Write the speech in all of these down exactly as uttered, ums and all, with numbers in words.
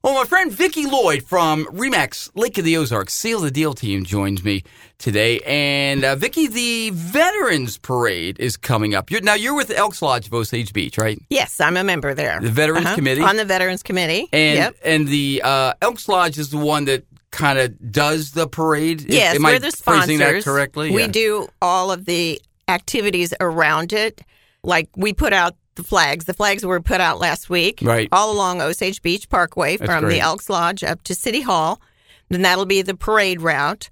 Well, my friend Vicki Lloyd from RE/MAX Lake of the Ozarks, Seal the Deal team, joins me today. And uh, Vicki, the Veterans Parade is coming up. You're, now, you're with the Elks Lodge of Osage Beach, right? Yes, I'm a member there. The Veterans uh-huh. Committee? On the Veterans Committee. And, yep. and the uh, Elks Lodge is the one that kind of does the parade? Yes, Am we're I the sponsors. Phrasing that correctly? We yeah. do all of the activities around it. Like, we put out the flags. The flags were put out last week. Right. All along Osage Beach Parkway That's from great. the Elks Lodge up to City Hall. Then that'll be the parade route.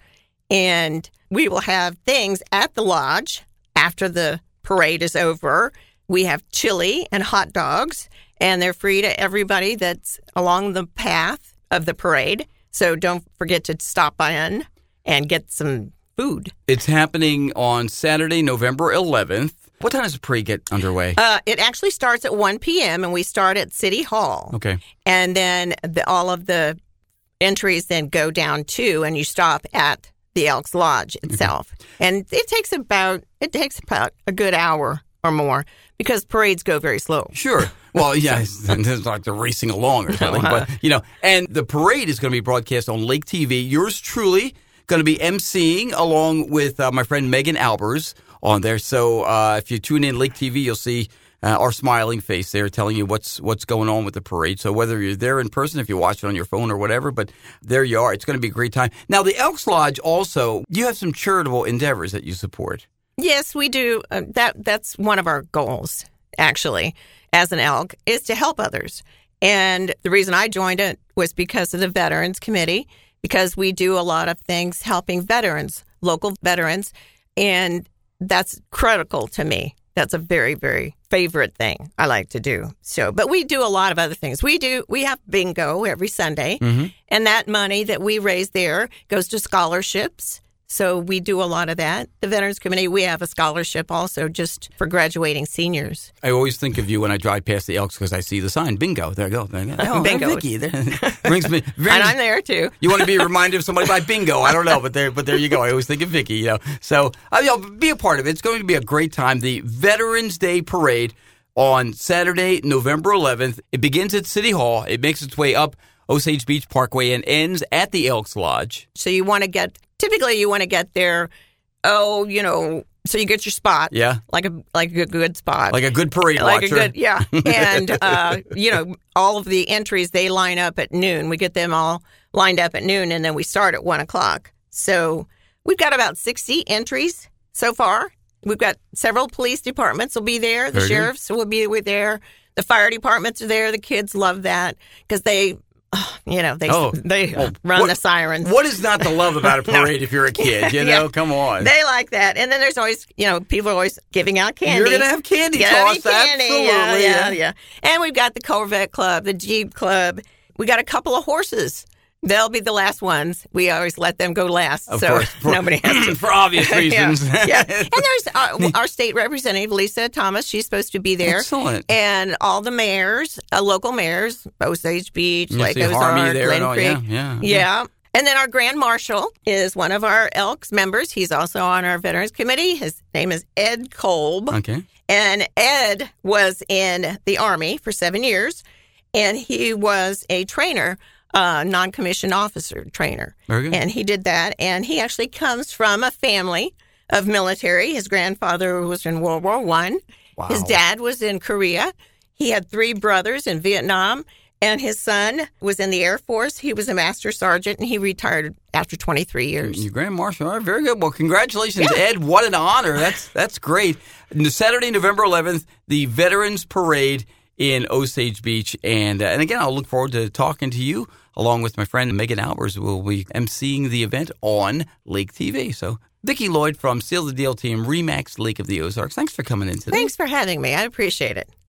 And we will have things at the lodge after the parade is over. We have chili and hot dogs, and they're free to everybody that's along the path of the parade. So don't forget to stop in and get some food. It's happening on Saturday, November eleventh. What time does the parade get underway? Uh, it actually starts at one p.m., and we start at City Hall. Okay. And then the, all of the entries then go down to, and you stop at the Elks Lodge itself. Okay. And it takes about it takes about a good hour or more because parades go very slow. Sure. Well, yeah, it's, it's like they're racing along or something. But, you know, and the parade is going to be broadcast on Lake T V. Yours truly going to be emceeing along with uh, my friend Megan Albers on there. So uh, if you tune in Lake T V, you'll see uh, our smiling face there telling you what's what's going on with the parade. So whether you're there in person, if you watch it on your phone or whatever, but there you are. It's going to be a great time. Now, the Elks Lodge also, you have some charitable endeavors that you support. Yes, we do. Uh, that That's one of our goals, actually, as an elk, is to help others. And the reason I joined it was because of the Veterans Committee, because we do a lot of things helping veterans, local veterans, and that's critical to me. That's a very, very favorite thing I like to do. So, but we do a lot of other things. We do, we have bingo every Sunday, mm-hmm. and that money that we raise there goes to scholarships. So we do a lot of that. The Veterans Committee, we have a scholarship also just for graduating seniors. I always think of you when I drive past the Elks because I see the sign, bingo. There I go. There I go. Oh, bingo. Vicki. There. brings me, brings, and I'm there, too. You want to be reminded of somebody by bingo. I don't know, but there but there you go. I always think of Vicki, you know. So uh, you know, be a part of it. It's going to be a great time. The Veterans Day Parade on Saturday, November eleventh. It begins at City Hall. It makes its way up Osage Beach Parkway and ends at the Elks Lodge. So you want to get... Typically, you want to get there, oh, you know, so you get your spot. Yeah. Like a like a good spot. Like a good parade like watcher. A good, yeah. And, uh, you know, all of the entries, they line up at noon. We get them all lined up at noon, and then we start at one o'clock. So we've got about sixty entries so far. We've got several police departments will be there. The Very sheriffs good. will be there. The fire departments are there. The kids love that because they... You know, they oh, they well, run what, the sirens. What is not to love about a parade if you're a kid? You know, yeah. come on. They like that. And then there's always, you know, people are always giving out candy. You're going to have candy Gonna toss. Candy. Absolutely. Yeah, yeah, yeah. And we've got the Corvette Club, the Jeep Club. We got a couple of horses. They'll be the last ones. We always let them go last, of so course. For, nobody has to. For obvious reasons. yeah, yeah. And there's our, our state representative, Lisa Thomas. She's supposed to be there. Excellent. And all the mayors, uh, local mayors, Osage Beach, you Lake see Ozark, Harmony there Glen and all, Creek. Yeah, yeah, yeah. yeah. And then our Grand Marshal is one of our Elks members. He's also on our Veterans Committee. His name is Ed Kolb. Okay. And Ed was in the Army for seven years, and he was a trainer. Uh, non-commissioned officer trainer. Very good. And he did that. And he actually comes from a family of military. His grandfather was in World War One. Wow. His dad was in Korea. He had three brothers in Vietnam. And his son was in the Air Force. He was a master sergeant, and he retired after twenty-three years. Your Grand Marshal. All right, very good. Well, congratulations, yeah. Ed. What an honor. That's, that's great. Saturday, November eleventh, the Veterans Parade in Osage Beach. And, uh, and again, I'll look forward to talking to you along with my friend Megan Albers, who will be emceeing the event on Lake T V. So, Vicki Lloyd from Seal the Deal team, RE/MAX Lake of the Ozarks. Thanks for coming in today. Thanks for having me. I appreciate it.